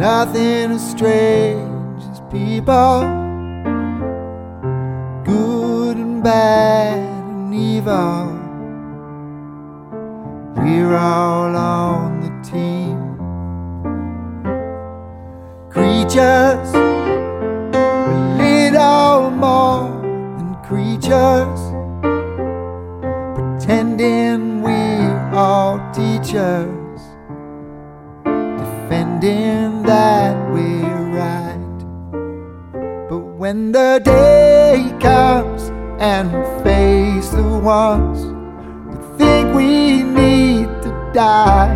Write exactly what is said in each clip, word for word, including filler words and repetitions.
Nothing as strange as people, good and bad and evil. We're all on the team. Creatures, a little more than creatures, pretending we're all teachers, defending that we're right. But when the day comes and we face the ones that think we need to die,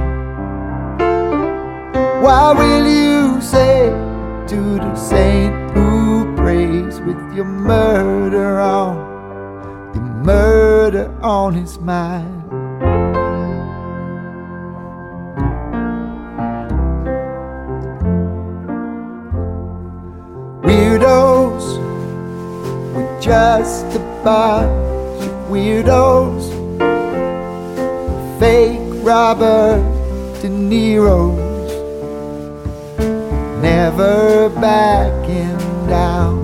what will you say to the saint who prays with your murder on, the murder on his mind? Weirdos, we're just a bunch of weirdos, fake Robert De Niro's, never backing down.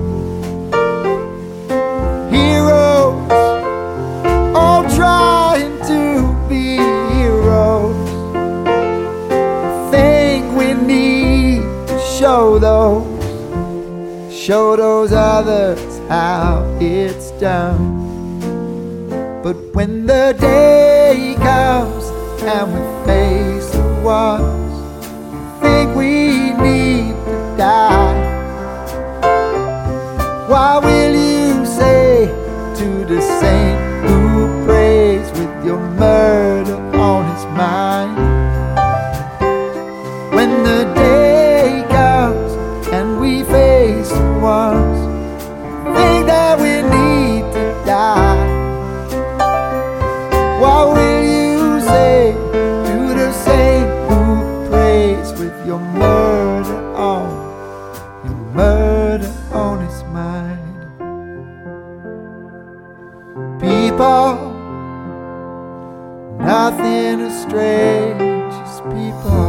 Heroes, all trying to be heroes. Think we need to show those, show those others how it's done. But when the day comes and we face the ones who think we need to die, what will you say to the saint who prays with your murder on his mind? When the day comes and we face the ones who think that we need to die, what will you say to the saint who prays with your murder on, your murder on his mind? People, nothing as strange as people,